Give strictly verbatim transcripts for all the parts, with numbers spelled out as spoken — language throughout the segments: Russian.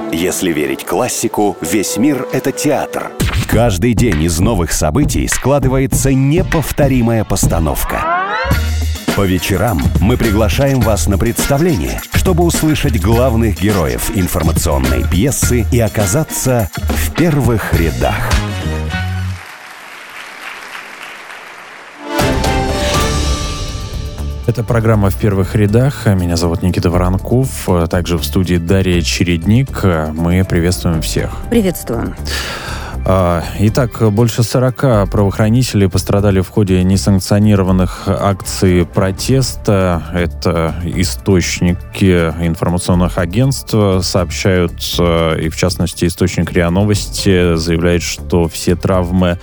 Если верить классику, весь мир — это театр. Каждый день из новых событий складывается неповторимая постановка. По вечерам мы приглашаем вас на представление, чтобы услышать главных героев информационной пьесы и оказаться в первых рядах. Это программа «В первых рядах». Меня зовут Никита Воронков. Также в студии Дарья Чередник. Мы приветствуем всех. Приветствуем. Итак, больше сорока правоохранителей пострадали в ходе несанкционированных акций протеста. Это источники информационных агентств сообщают, и в частности источник РИА Новости заявляет, что все травмы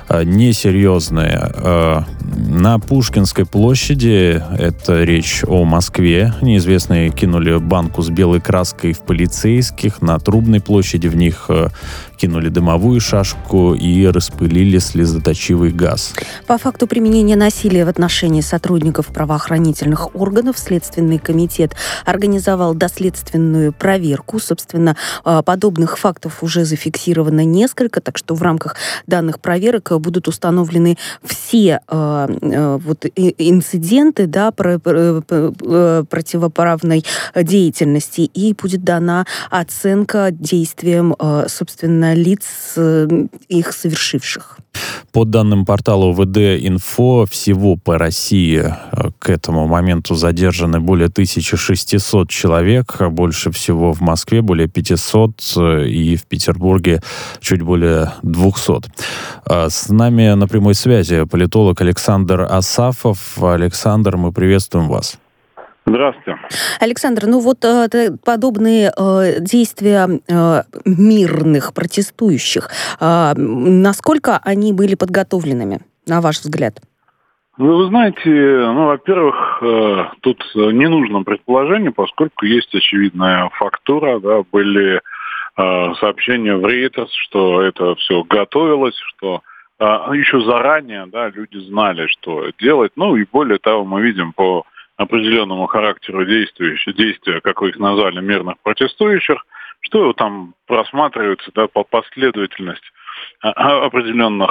несерьезные. На Пушкинской площади, это речь о Москве, неизвестные кинули банку с белой краской в полицейских. На Трубной площади в них кинули дымовую шашку и распылили слезоточивый газ. По факту применения насилия в отношении сотрудников правоохранительных органов Следственный комитет организовал доследственную проверку. Собственно, подобных фактов уже зафиксировано несколько, так что в рамках данных проверок будут установлены все э, вот, инциденты, да, про, про, про, противоправной деятельности, и будет дана оценка действиям, э, собственно, лиц, э, их совершивших. По данным портала о вэ дэ Инфо, всего по России к этому моменту задержаны более тысяча шестьсот человек, больше всего в Москве более пятьсот и в Петербурге чуть более двухсот. С нами на прямой связи политолог Александр Асафов. Александр, мы приветствуем вас. Здравствуйте. Александр, ну вот э, подобные э, действия э, мирных протестующих, э, насколько они были подготовленными, на ваш взгляд? Вы, вы знаете, ну, во-первых, э, тут не нужно предположение, поскольку есть очевидная фактура, да, были э, сообщения в Reuters, что это все готовилось, что э, еще заранее, да, люди знали, что делать. Ну и более того, мы видим по определенному характеру действующих, действия, как вы их назвали, мирных протестующих, что там просматривается, да, последовательность определенных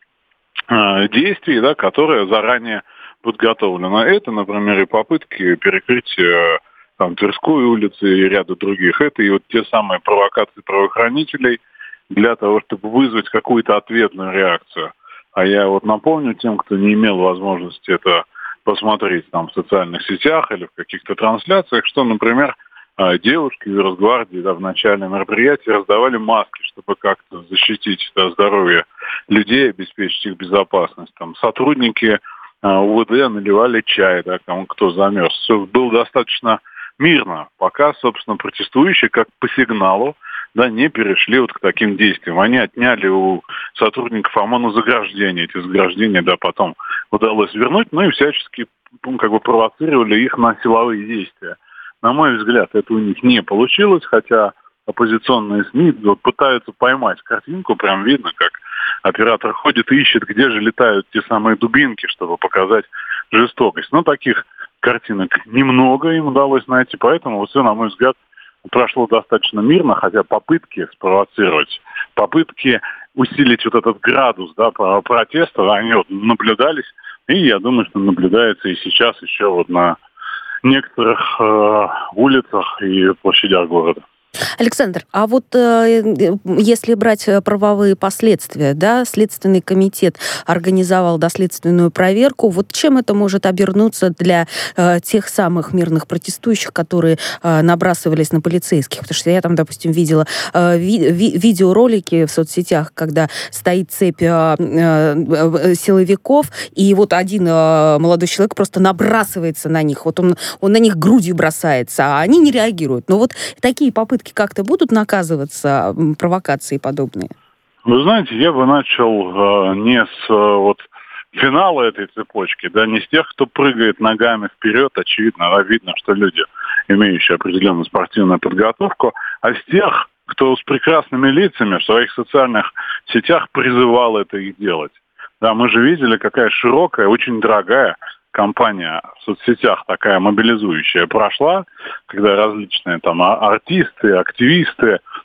э, действий, да, которые заранее подготовлены. Это, например, и попытки перекрытия там, Тверской улицы и ряда других. Это и вот те самые провокации правоохранителей для того, чтобы вызвать какую-то ответную реакцию. А я вот напомню тем, кто не имел возможности это посмотреть там в социальных сетях или в каких-то трансляциях, что, например, девушки из Росгвардии, да, в начале мероприятия раздавали маски, чтобы как-то защитить, да, здоровье людей, обеспечить их безопасность. Там сотрудники у вэ дэ наливали чай, да, кому кто замерз. Все было достаточно мирно, пока, собственно, протестующие, как по сигналу, да, не перешли вот к таким действиям. Они отняли у сотрудников ОМОНа заграждения. Эти заграждения, да, потом удалось вернуть, ну и всячески, ну, как бы провоцировали их на силовые действия. На мой взгляд, это у них не получилось, хотя оппозиционные СМИ вот пытаются поймать картинку, прям видно, как оператор ходит и ищет, где же летают те самые дубинки, чтобы показать жестокость. Но таких картинок немного им удалось найти, поэтому вот все, на мой взгляд, прошло достаточно мирно, хотя попытки спровоцировать, попытки усилить вот этот градус, да, протеста, они вот наблюдались, и я думаю, что наблюдается и сейчас еще вот на некоторых э, улицах и площадях города. Александр, а вот э, если брать правовые последствия, да, Следственный комитет организовал доследственную проверку, вот чем это может обернуться для э, тех самых мирных протестующих, которые э, набрасывались на полицейских? Потому что я там, допустим, видела э, ви- ви- видеоролики в соцсетях, когда стоит цепь э, э, силовиков, и вот один э, молодой человек просто набрасывается на них, вот он, он на них грудью бросается, а они не реагируют. Но вот такие попытки как-то будут наказываться, провокации подобные? Вы знаете, я бы начал э, не с э, вот финала этой цепочки, да, не с тех, кто прыгает ногами вперед, очевидно, да, видно, что люди, имеющие определенную спортивную подготовку, а с тех, кто с прекрасными лицами в своих социальных сетях призывал это их делать. Да, мы же видели, какая широкая, очень дорогая кампания в соцсетях такая мобилизующая прошла, когда различные там артисты, активисты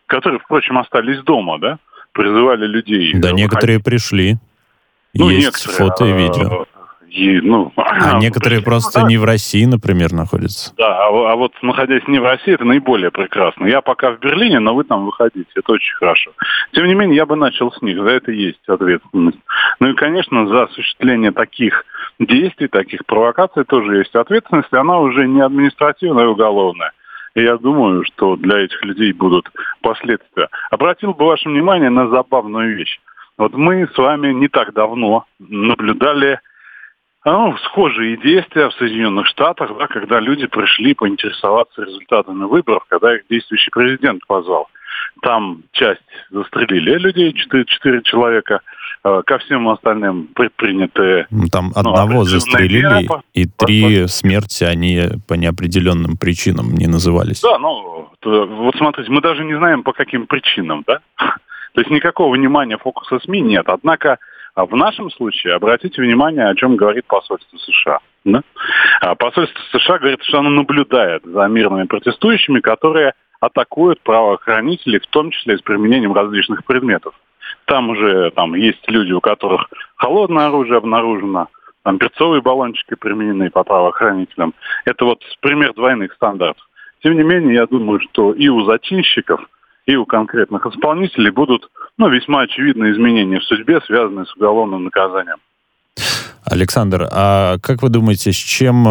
которые, впрочем, остались дома, да, призывали людей. Да, некоторые пришли. Ну, есть фото и видео. И, ну, а некоторые просто да. не в России, например, находятся. Да, а, а вот находясь не в России, это наиболее прекрасно. Я пока в Берлине, но вы там выходите, это очень хорошо. Тем не менее, я бы начал с них, за это есть ответственность. Ну и, конечно, за осуществление таких действий, таких провокаций тоже есть ответственность, и она уже не административная, а уголовная. И я думаю, что для этих людей будут последствия. Обратил бы ваше внимание на забавную вещь. Вот мы с вами не так давно наблюдали ну, схожие действия в Соединенных Штатах, да, когда люди пришли поинтересоваться результатами выборов, когда их действующий президент позвал. Там часть застрелили людей, четыре, четыре человека, э, ко всем остальным предприняты... Там ну, одного застрелили, меры, и по, три по... смерти, они по неопределенным причинам не назывались. Да, ну, то, вот смотрите, мы даже не знаем, по каким причинам, да? То есть никакого внимания фокуса СМИ нет, однако... А в нашем случае обратите внимание, о чем говорит посольство США. Да? А посольство США говорит, что оно наблюдает за мирными протестующими, которые атакуют правоохранителей, в том числе с применением различных предметов. Там уже там, есть люди, у которых холодное оружие обнаружено, там перцовые баллончики применены по правоохранителям. Это вот пример двойных стандартов. Тем не менее, я думаю, что и у зачинщиков, и у конкретных исполнителей будут ну, весьма очевидные изменения в судьбе, связанные с уголовным наказанием. Александр, а как вы думаете, с чем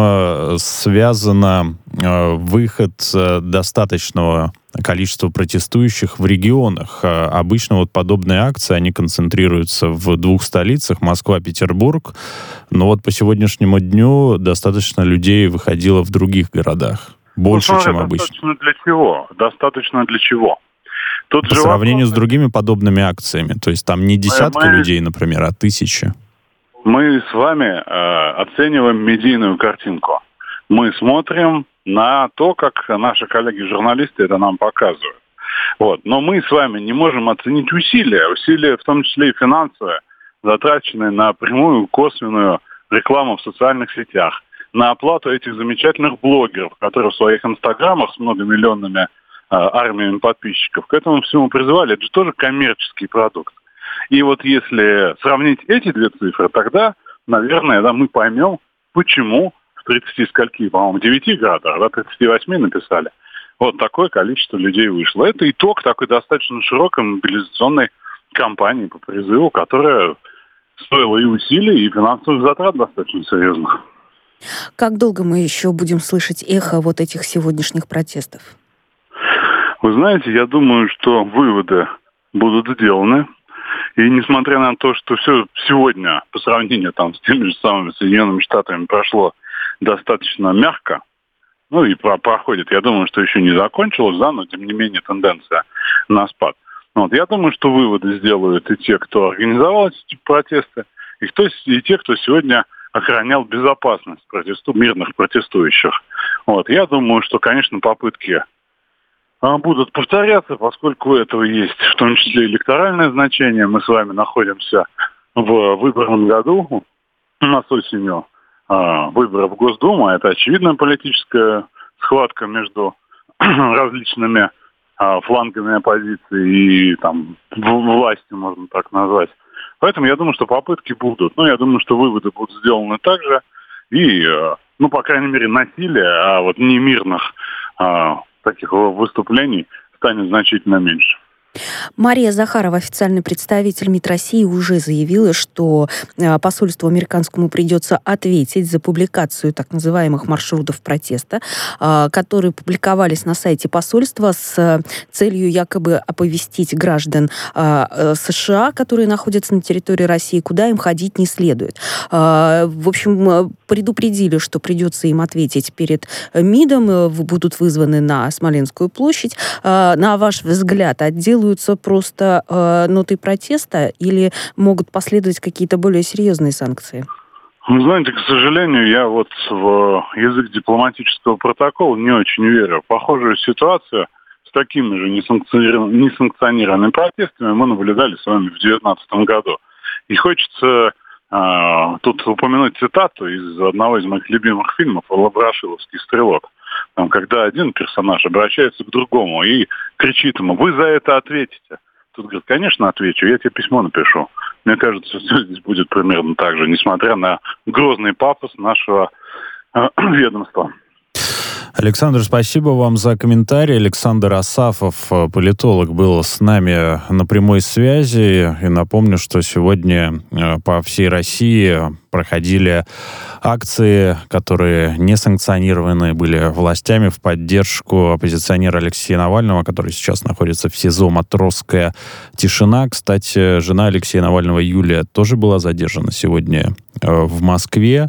связан выход достаточного количества протестующих в регионах? Обычно вот подобные акции, они концентрируются в двух столицах, Москва, Петербург, но вот по сегодняшнему дню достаточно людей выходило в других городах, больше, ну, чем обычно. Достаточно для чего? Достаточно для чего? Тут по сравнению вопрос... с другими подобными акциями. То есть там не десятка мы... людей, например, а тысячи. Мы с вами э, оцениваем медийную картинку. Мы смотрим на то, как наши коллеги-журналисты это нам показывают. Вот. Но мы с вами не можем оценить усилия, усилия в том числе и финансовые, затраченные на прямую косвенную рекламу в социальных сетях, на оплату этих замечательных блогеров, которые в своих инстаграмах с многомиллионными армиями подписчиков к этому всему призывали. Это же тоже коммерческий продукт. И вот если сравнить эти две цифры, тогда, наверное, да, мы поймем, почему в тридцати скольки, по-моему, девяти городах, да, тридцати восьми написали, вот такое количество людей вышло. Это итог такой достаточно широкой мобилизационной кампании по призыву, которая стоила и усилий, и финансовых затрат достаточно серьезных. Как долго мы еще будем слышать эхо вот этих сегодняшних протестов? Вы знаете, я думаю, что выводы будут сделаны. И несмотря на то, что все сегодня по сравнению там, с теми же самыми Соединенными Штатами прошло достаточно мягко, ну и про- проходит, я думаю, что еще не закончилось, да, но тем не менее тенденция на спад. Вот, я думаю, что выводы сделают и те, кто организовал эти протесты, и, кто, и те, кто сегодня охранял безопасность протесту, мирных протестующих. Вот, я думаю, что, конечно, попытки будут повторяться, поскольку у этого есть в том числе электоральное значение. Мы с вами находимся в выборном году. У нас осенью а, выборы в Госдуму. Это очевидная политическая схватка между различными а, флангами оппозиции и там, властью, можно так назвать. Поэтому я думаю, что попытки будут. Но я думаю, что выводы будут сделаны также. И, ну, по крайней мере, насилие, а вот не мирных а, таких выступлений станет значительно меньше. Мария Захарова, официальный представитель МИД России, уже заявила, что посольству американскому придется ответить за публикацию так называемых маршрутов протеста, которые публиковались на сайте посольства с целью якобы оповестить граждан США, которые находятся на территории России, куда им ходить не следует. В общем, предупредили, что придется им ответить перед МИДом, будут вызваны на Смоленскую площадь. На ваш взгляд, отдел просто э, ноты протеста или могут последовать какие-то более серьезные санкции? Вы знаете, к сожалению, я вот в язык дипломатического протокола не очень верю. Похожую ситуацию с такими же несанкционированными, несанкционированными протестами мы наблюдали с вами в две тысячи девятнадцатом году. И хочется э, тут упомянуть цитату из одного из моих любимых фильмов «Ворошиловский стрелок». там, когда один персонаж обращается к другому и кричит ему: вы за это ответите. Тут говорит: конечно, отвечу, я тебе письмо напишу. Мне кажется, все здесь будет примерно так же, несмотря на грозный пафос нашего э, ведомства. Александр, спасибо вам за комментарий. Александр Асафов, политолог, был с нами на прямой связи. И напомню, что сегодня по всей России проходили акции, которые не санкционированы были властями в поддержку оппозиционера Алексея Навального, который сейчас находится в СИЗО «Матросская тишина». Кстати, жена Алексея Навального, Юлия, тоже была задержана сегодня в Москве.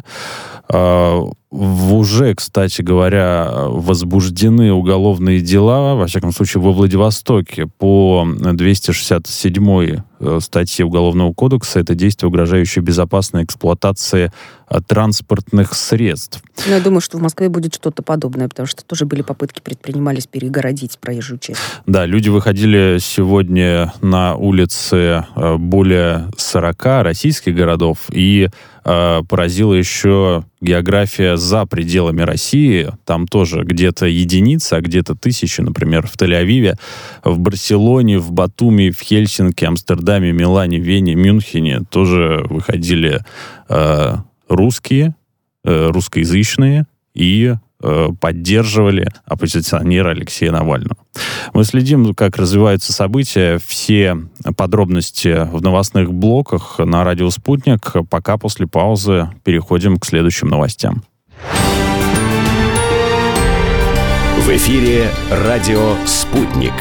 Уже, кстати говоря, возбуждены уголовные дела, во всяком случае, во Владивостоке по двести шестьдесят седьмой статье Уголовного кодекса. Это действие, угрожающее безопасной эксплуатации транспортных средств. Но я думаю, что в Москве будет что-то подобное, потому что тоже были попытки, предпринимались перегородить проезжую часть. Да, люди выходили сегодня на улицы более сорока российских городов, и э, поразила еще география за пределами России. Там тоже где-то единицы, а где-то тысячи. Например, в Тель-Авиве, в Барселоне, в Батуми, в Хельсинки, Амстердаме, Милане, Вене, Мюнхене тоже выходили э, русские, э, русскоязычные и э, поддерживали оппозиционера Алексея Навального. Мы следим, как развиваются события. Все подробности в новостных блоках на радио «Спутник». Пока после паузы переходим к следующим новостям. В эфире радио «Спутник».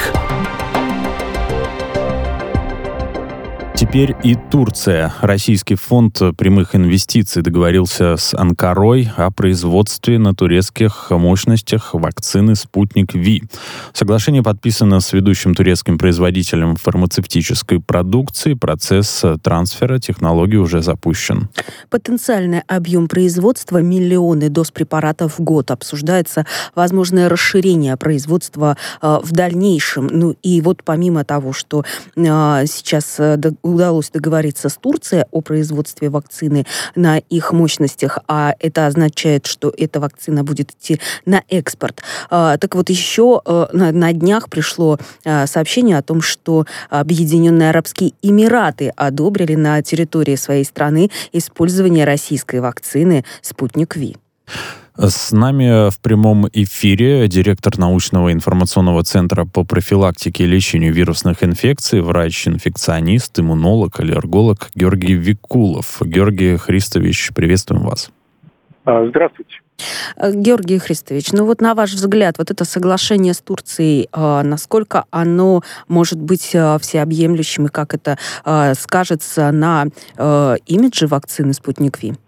Теперь и Турция. Российский фонд прямых инвестиций договорился с Анкарой о производстве на турецких мощностях вакцины «Спутник Ви». Соглашение подписано с ведущим турецким производителем фармацевтической продукции. Процесс трансфера технологий уже запущен. Потенциальный объем производства — миллионы доз препаратов в год. Обсуждается возможное расширение производства э, в дальнейшем. Ну и вот помимо того, что э, сейчас э, удалось договориться с Турцией о производстве вакцины на их мощностях, а это означает, что эта вакцина будет идти на экспорт. А, так вот, еще а, на, на днях пришло а, сообщение о том, что Объединенные Арабские Эмираты одобрили на территории своей страны использование российской вакцины «Спутник Ви». С нами в прямом эфире директор научного информационного центра по профилактике и лечению вирусных инфекций, врач-инфекционист, иммунолог, аллерголог Георгий Викулов. Георгий Христович, приветствуем вас. Здравствуйте. Георгий Христович, ну вот на ваш взгляд, вот это соглашение с Турцией, насколько оно может быть всеобъемлющим и как это скажется на имидже вакцины «Спутник Ви»?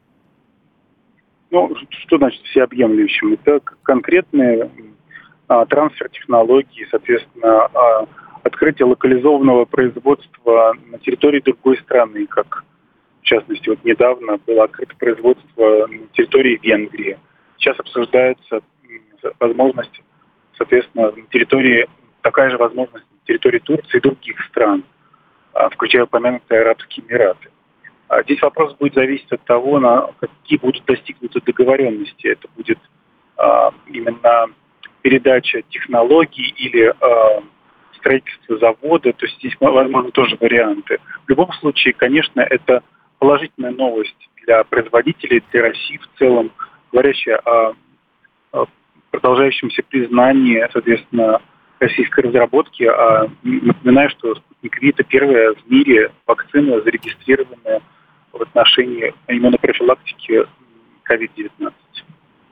Ну, что значит всеобъемлющим? Это конкретный а, трансфер технологий, соответственно, а, открытие локализованного производства на территории другой страны, как, в частности, вот недавно было открыто производство на территории Венгрии. Сейчас обсуждается возможность, соответственно, на территории, такая же возможность на территории Турции и других стран, а, включая упомянутые Арабские Эмираты. Здесь вопрос будет зависеть от того, на какие будут достигнуты договоренности. Это будет а, именно передача технологий или а, строительство завода. То есть здесь, возможно, тоже варианты. В любом случае, конечно, это положительная новость для производителей, для России в целом, говорящая о, о продолжающемся признании, соответственно, российской разработки. А, напоминаю, что «Спутник Ви» — это первая в мире вакцина, зарегистрированная в отношении иммунопрофилактики ковид девятнадцать.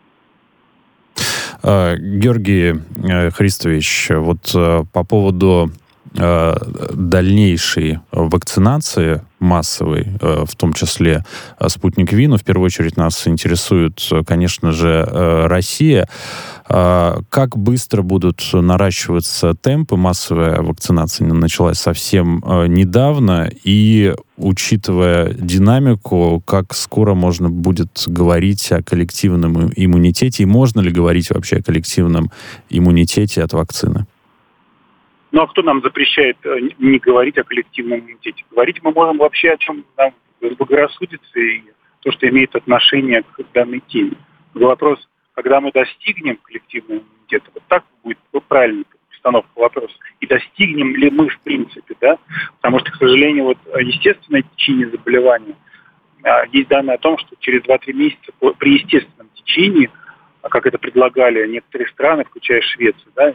Георгий Христович, вот по поводу дальнейшей вакцинации массовой, в том числе «Спутник Ви», но в первую очередь нас интересует, конечно же, Россия. Как быстро будут наращиваться темпы? Массовая вакцинация началась совсем недавно, и, учитывая динамику, как скоро можно будет говорить о коллективном иммунитете, и можно ли говорить вообще о коллективном иммунитете от вакцины? Ну а кто нам запрещает не говорить о коллективном иммунитете? Говорить мы можем вообще о чем нам заблагорассудится и то, что имеет отношение к данной теме. Вопрос, когда мы достигнем коллективного иммунитета, вот так будет правильная постановка вопроса, и достигнем ли мы в принципе, да, потому что, к сожалению, вот естественное течение заболевания, есть данные о том, что через два-три месяца при естественном течении, как это предлагали некоторые страны, включая Швецию, да,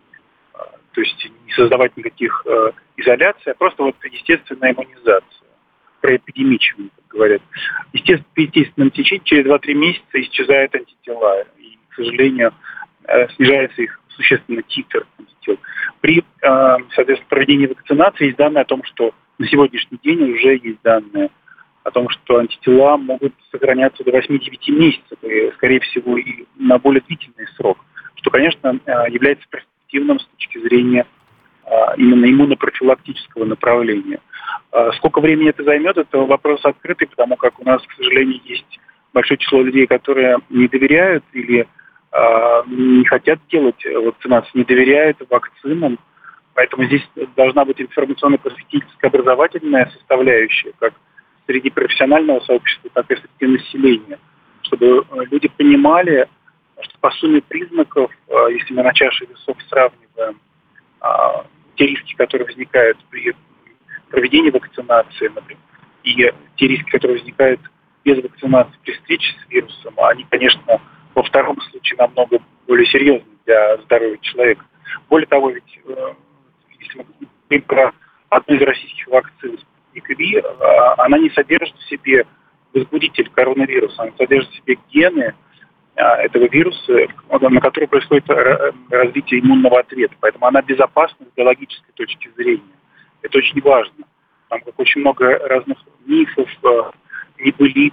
то есть не создавать никаких э, изоляций, а просто вот естественная иммунизация, проэпидемичивание, как говорят. Естественно, при естественном течении через два-три месяца исчезают антитела, и, к сожалению, э, снижается их существенно титр антител. При, э, соответственно, проведении вакцинации есть данные о том, что на сегодняшний день уже есть данные о том, что антитела могут сохраняться до восьми-девяти месяцев, и, скорее всего, и на более длительный срок, что, конечно, является перспективным с точки зрения именно иммунопрофилактического направления. Сколько времени это займет, это вопрос открытый, потому как у нас, к сожалению, есть большое число людей, которые не доверяют или не хотят делать вакцинацию, не доверяют вакцинам, поэтому здесь должна быть информационно-просветительская образовательная составляющая, как среди профессионального сообщества, так и среди населения, чтобы люди понимали, что по сумме признаков, если мы на чаше весов сравниваем те риски, которые возникают при проведении вакцинации, например, и те риски, которые возникают без вакцинации при встрече с вирусом, они, конечно, во втором случае намного более серьезны для здоровья человека. Более того, ведь если мы говорим про одну из российских вакцин, ВИ, она не содержит в себе возбудитель коронавируса, она содержит в себе гены этого вируса, на который происходит развитие иммунного ответа. Поэтому она безопасна с биологической точки зрения. Это очень важно. Там как очень много разных мифов, небылиц,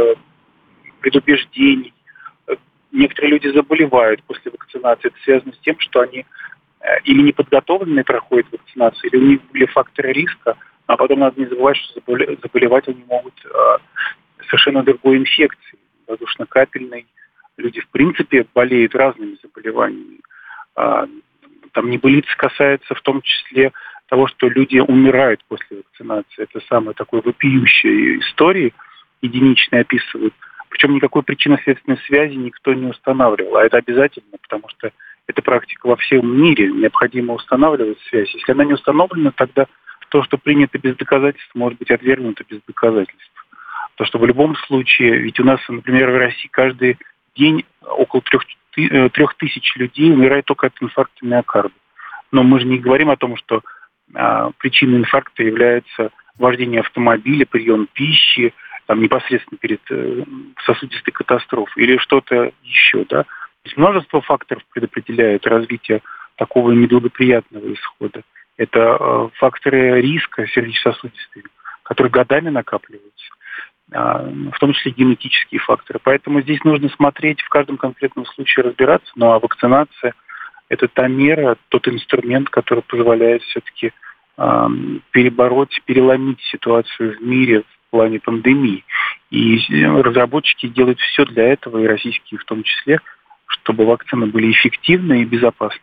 предубеждений. Некоторые люди заболевают после вакцинации. Это связано с тем, что они или неподготовленные проходят вакцинацию, или у них были факторы риска, а потом надо не забывать, что заболевать они могут э, совершенно другой инфекцией, воздушно-капельной. Люди, в принципе, болеют разными заболеваниями. А, там небылица касается в том числе того, что люди умирают после вакцинации. Это самая такая вопиющая история, единичные описывают. Причем никакой причинно-следственной связи никто не устанавливал. А это обязательно, потому что эта практика во всем мире. Необходимо устанавливать связь. Если она не установлена, тогда то, что принято без доказательств, может быть отвергнуто без доказательств. То, что в любом случае, ведь у нас, например, в России каждый день около трех, трех тысяч людей умирает только от инфаркта миокарда. Но мы же не говорим о том, что а, причиной инфаркта является вождение автомобиля, прием пищи, там, непосредственно перед э, сосудистой катастрофой или что-то еще, да. Есть множество факторов предопределяют развитие такого неблагоприятного исхода. Это э, факторы риска сердечно-сосудистых, которые годами накапливаются, э, в том числе генетические факторы. Поэтому здесь нужно смотреть, в каждом конкретном случае разбираться. Ну а вакцинация – это та мера, тот инструмент, который позволяет все-таки э, перебороть, переломить ситуацию в мире в плане пандемии. И разработчики делают все для этого, и российские в том числе, чтобы вакцины были эффективны и безопасны.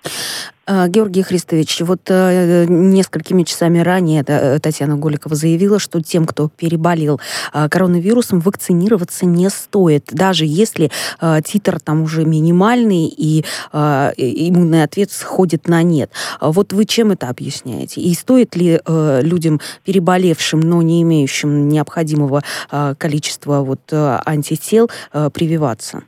Георгий Христович, вот э, несколькими часами ранее да, Татьяна Голикова заявила, что тем, кто переболел э, коронавирусом, вакцинироваться не стоит, даже если э, титр там уже минимальный и э, иммунный ответ сходит на нет. Вот вы чем это объясняете? И стоит ли э, людям, переболевшим, но не имеющим необходимого э, количества вот, э, антител, э, прививаться?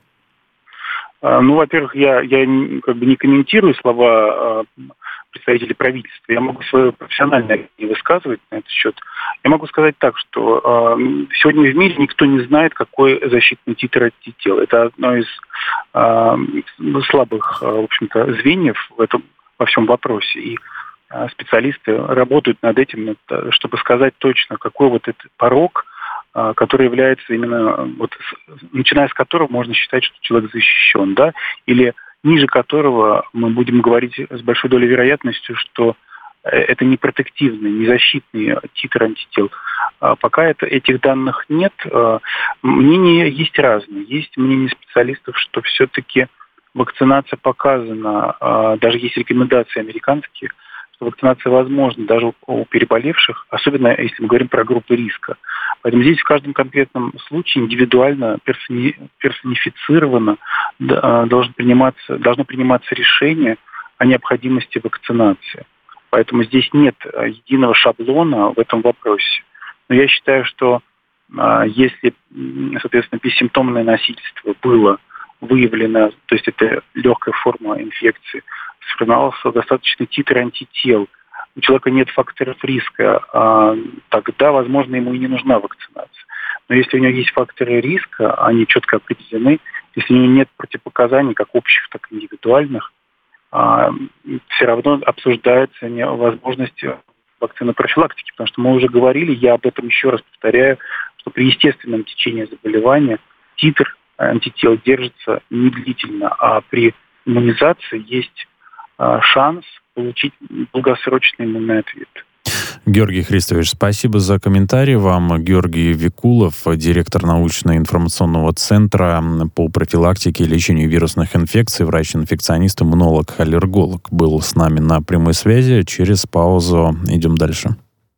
Ну, во-первых, я, я как бы не комментирую слова э, представителей правительства. Я могу свое профессиональное мнение высказывать на этот счет. Я могу сказать так, что э, сегодня в мире никто не знает, какой защитный титр антител. Это одно из э, слабых, в общем-то, звеньев в этом, во всем вопросе. И э, специалисты работают над этим, чтобы сказать точно, какой вот этот порог, который является именно, вот, начиная с которого можно считать, что человек защищен, да, или ниже которого мы будем говорить с большой долей вероятности, что это не протективный, не защитный титр антител. Пока это, этих данных нет, мнения есть разные. Есть мнение специалистов, что все-таки вакцинация показана, даже есть рекомендации американские, что вакцинация возможна даже у переболевших, особенно если мы говорим про группы риска. Поэтому здесь в каждом конкретном случае индивидуально, персони, персонифицированно должно приниматься, должно приниматься решение о необходимости вакцинации. Поэтому здесь нет единого шаблона в этом вопросе. Но я считаю, что если, соответственно, бессимптомное носительство было выявлено, то есть это легкая форма инфекции, сформировался достаточный титр антител, у человека нет факторов риска, тогда, возможно, ему и не нужна вакцинация. Но если у него есть факторы риска, они четко определены, если у него нет противопоказаний, как общих, так и индивидуальных, все равно обсуждается возможность вакцины профилактики, потому что мы уже говорили, я об этом еще раз повторяю, что при естественном течении заболевания титр антител держится не длительно, а при иммунизации есть шанс получить долгосрочный иммунный ответ. Георгий Христович, спасибо за комментарий вам. Георгий Викулов, директор научно-информационного центра по профилактике и лечению вирусных инфекций, врач-инфекционист, иммунолог, аллерголог, был с нами на прямой связи. Через паузу идем дальше.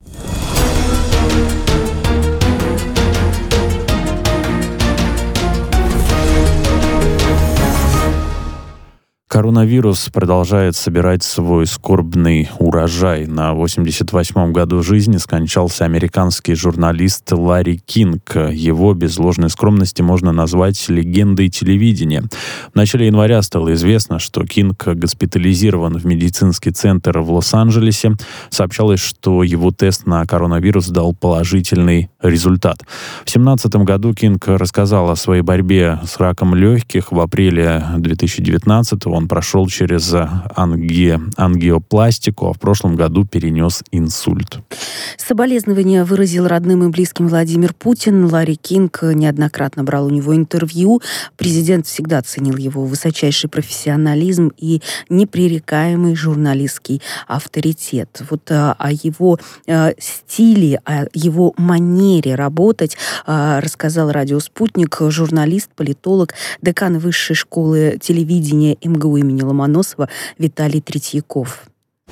Коронавирус продолжает собирать свой скорбный урожай. На восемьдесят восьмом году жизни скончался американский журналист Ларри Кинг. Его, без ложной скромности, можно назвать легендой телевидения. В начале января стало известно, что Кинг госпитализирован в медицинский центр в Лос-Анджелесе. Сообщалось, что его тест на коронавирус дал положительный результат. В две тысячи семнадцатом году Кинг рассказал о своей борьбе с раком легких. В апреле две тысячи девятнадцатого он прошел через анги... ангиопластику, а в прошлом году перенес инсульт. Соболезнования выразил родным и близким Владимир Путин. Ларри Кинг неоднократно брал у него интервью. Президент всегда ценил его высочайший профессионализм и непререкаемый журналистский авторитет. Вот о его э, стиле, о его манере работать э, рассказал радио «Спутник» журналист, политолог, декан Высшей школы телевидения эм гэ у имени Ломоносова Виталий Третьяков.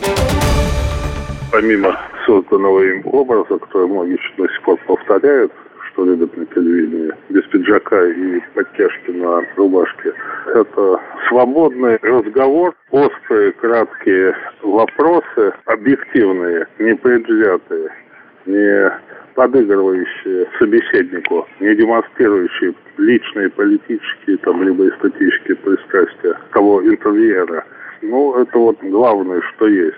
Помимо созданного им образа, который многие до сих пор повторяют, что любят на телевидении, без пиджака и подтяжки на рубашке, это свободный разговор, острые, краткие вопросы, объективные, непредвзятые, не подыгрывающие собеседнику, не демонстрирующие личные, политические, там, либо эстетические пристрастия того интервьюера. Ну, это вот главное, что есть.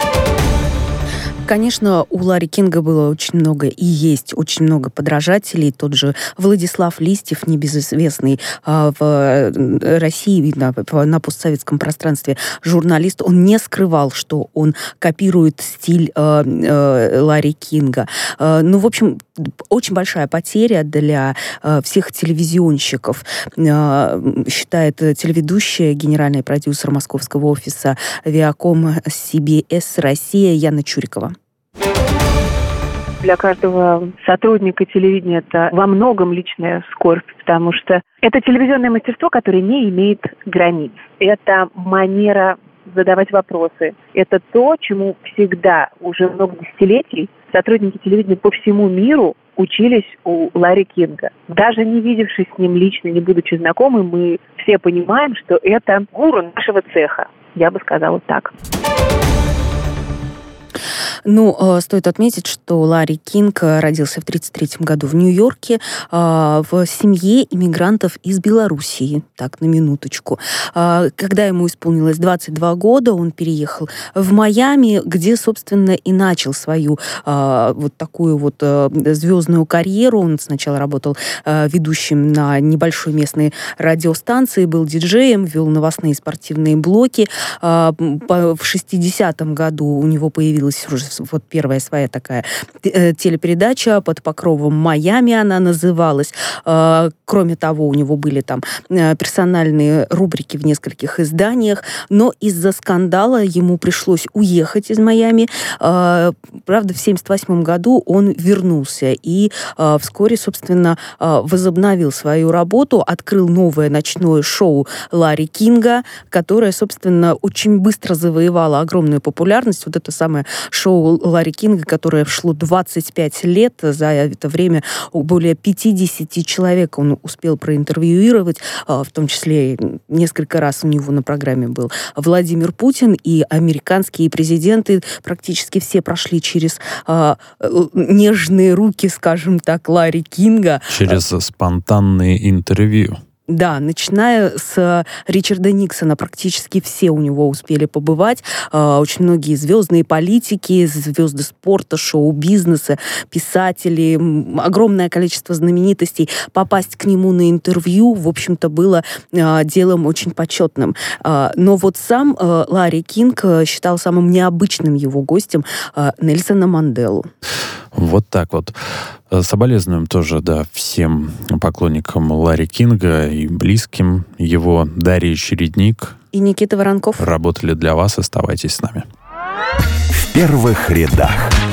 Конечно, у Ларри Кинга было очень много и есть очень много подражателей. Тот же Владислав Листьев, небезызвестный э, в России, на, на постсоветском пространстве журналист, он не скрывал, что он копирует стиль э, э, Ларри Кинга. Э, ну, в общем, очень большая потеря для э, всех телевизионщиков, э, считает телеведущая, генеральный продюсер московского офиса Viacom си би эс Россия Яна Чурикова. Для каждого сотрудника телевидения это во многом личная скорбь, потому что это телевизионное мастерство, которое не имеет границ. Это манера задавать вопросы. Это то, чему всегда уже много десятилетий сотрудники телевидения по всему миру учились у Ларри Кинга. Даже не видевшись с ним лично, не будучи знакомы, мы все понимаем, что это гуру нашего цеха. Я бы сказала так. Ну, э, стоит отметить, что Ларри Кинг родился в тридцать третьем году в Нью-Йорке э, в семье иммигрантов из Белоруссии. Так, на минуточку. Э, когда ему исполнилось двадцать два года, он переехал в Майами, где, собственно, и начал свою э, вот такую вот э, звездную карьеру. Он сначала работал э, ведущим на небольшой местной радиостанции, был диджеем, вел новостные спортивные блоки. Э, по, в шестидесятом году у него появилась уже вот первая своя такая телепередача «Под покровом Майами» она называлась. Кроме того, у него были там персональные рубрики в нескольких изданиях, но из-за скандала ему пришлось уехать из Майами. Правда, в семьдесят восьмом году он вернулся и вскоре, собственно, возобновил свою работу, открыл новое ночное шоу Ларри Кинга, которое, собственно, очень быстро завоевало огромную популярность. Вот это самое шоу Ларри Кинга, которое шло двадцать пять лет. За это время более пятьдесят человек он успел проинтервьюировать, в том числе несколько раз у него на программе был Владимир Путин, и американские президенты практически все прошли через э, нежные руки, скажем так, Ларри Кинга. Через спонтанные интервью. Да, начиная с Ричарда Никсона, практически все у него успели побывать. Очень многие звездные политики, звезды спорта, шоу-бизнеса, писатели, огромное количество знаменитостей. Попасть к нему на интервью, в общем-то, было делом очень почетным. Но вот сам Ларри Кинг считал самым необычным его гостем Нельсона Манделу. Вот так вот. Соболезнуем тоже, да, всем поклонникам Ларри Кинга и близким его. Дарья Чередник и Никита Воронков работали для вас. Оставайтесь с нами. В первых рядах.